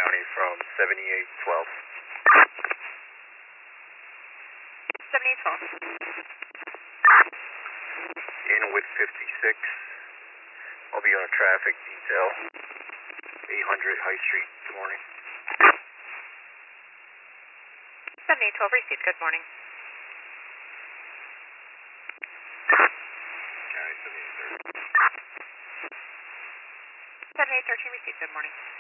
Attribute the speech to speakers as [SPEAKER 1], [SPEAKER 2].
[SPEAKER 1] County from 7812.
[SPEAKER 2] 7812.
[SPEAKER 1] In with 56. I'll be on a traffic detail. 800 High Street. Good morning.
[SPEAKER 2] 7812 received. Good morning.
[SPEAKER 1] County 7813.
[SPEAKER 2] 7813 received. Good morning.